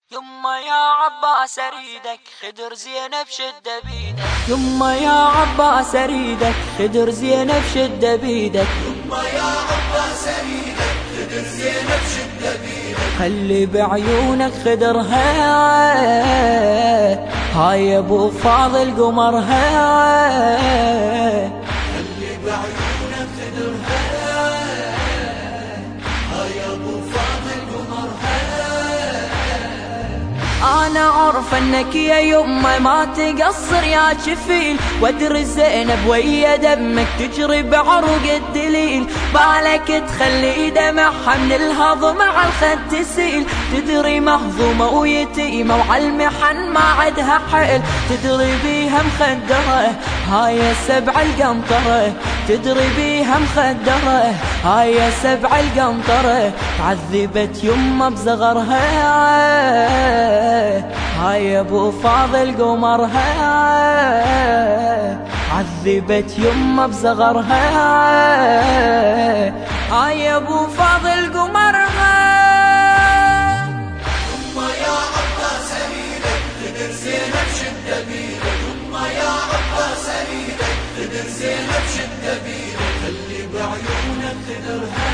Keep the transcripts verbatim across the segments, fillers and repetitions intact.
يما يا عباس اريدك خدر زينب شد بيدك. يما يا عباس اريدك خدر زينب شد بيدك. يما يا عباس اريدك خدر زينب شد بيدك. خلي بعيونك خدرها هاي ابو فاضل قمرها. خلي بعيونك خدرها هاي ابو فاضل قمرها. انا عارف انك يا يمه ما تقصر يا شفيل، وادري زينب ويا دمك تجري بعروق الدليل. بالك تخلي دمعها من الهضم على الخد تسيل. تدري مهضومه ويتيمه وعالمحن ما عدها حيل. تدري بيها مخدره هاي سبع القنطره. تدري بيها مخدره هاي سبع القنطره. تعذبت يمه بصغرها هاي ابو فاضل قمرها. عذبت يمه بصغرها هاي ابو فاضل قمرها. يما يا عباس اريدك خدر زينب شد بيدك. يما يا عباس اريدك خدر زينب شد بيدك. خلي بعيونك خدرها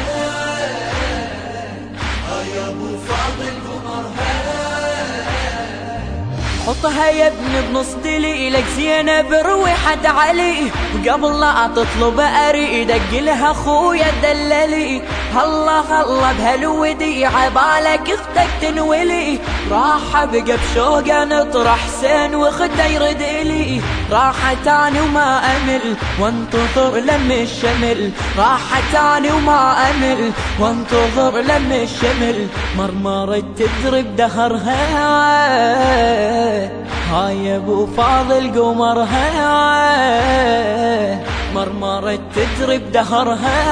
هاي ابو فاضل قمرها. حطها يا ابني بنص دليلك زينب روي حد علي. وقبل لا تطلب اريدك قلها خويا دللي. هلا هلا بهالوديعة بالك اختك تنولي. راح ابقى بشوقه نطر حسين وخده يرد لي. راح تاني وما امل وانتظر لم الشمل. راح تاني وما امل وانتظر لم الشمل. مرمرت تضرب دهرها هاي ابو فاضل قمرها. مرمرت تضرب دهرها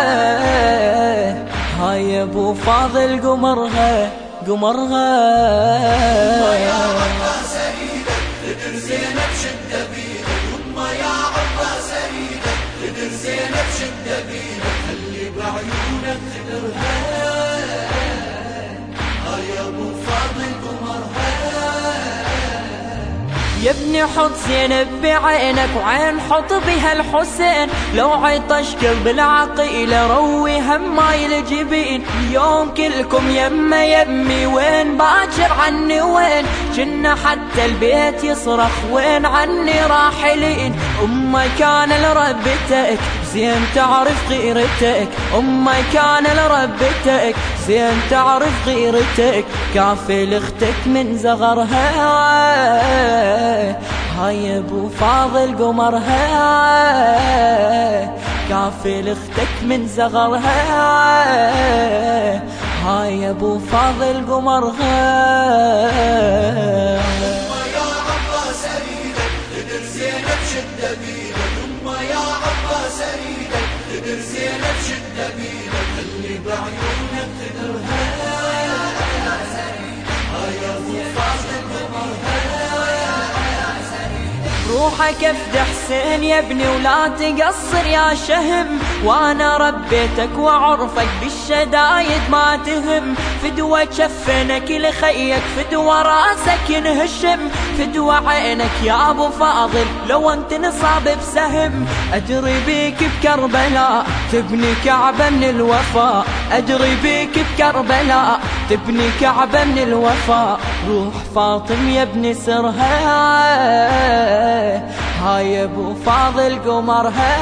هاي ابو فاضل قمرها قمرها. يما يا عباس اريدك خدر زينب شد بيدك. يما يا عباس اريدك خدر زينب شد بيدك. خلي بعيونك خدرها هاي ابو فاضل قمرها. يا ابني حط زينب بعينك وعين حط بها الحسين. لو عطش قلب العقيلة روي هماي الجبين. اليوم كلكم يما يمي وين باكر عني وين. جنا حتى البيت يصرخ وين عني راحلين. أمي كان لربتك زين تعرف غيرتك. أمي كان لربتك زين تعرف غيرتك. كافل اختك من زغرها هاي ابو فاضل قمرها. كافل اختك من زغرها هاي ابو فاضل قمرها. يما يا عباس اريدك خدر زينب شد بيدك. يما يا عباس اريدك خدر زينب شد بيدك. خلي بعيونك خدرها هاي ابو فاضل قمرها. روحك افد حسين يا ابني ولا تقصر يا شهم. وانا ربيتك وعرفك بالشدايد ما تهم. فدوى جفنك لخيك فدوى راسك ينهشم. فدوى عينك يا ابو فاضل لو انت نصاب بسهم. ادري بيك بكربلاء تبني كعبة من الوفاء. ادري بيك بكربلاء تبني كعبة من الوفاء. روح فاطم يا ابني سرها هاي ابو فاضل قمرها.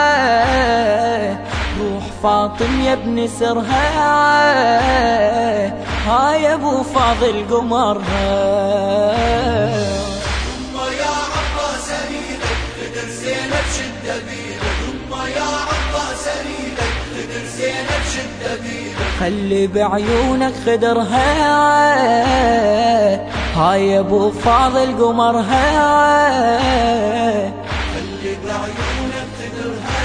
روح فاطم يا ابن سرها هاي ابو فاضل قمرها. يما يا عباس اريدك خدر زينب شد بيدك. يما يا عباس اريدك خدر زينب شد بيدك. خلي بعيونك خدرها هاي ابو فاضل قمرها. خلي بعيونك خدرها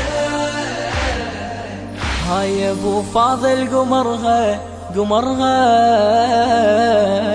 هاي ابو فاضل قمرها قمرها.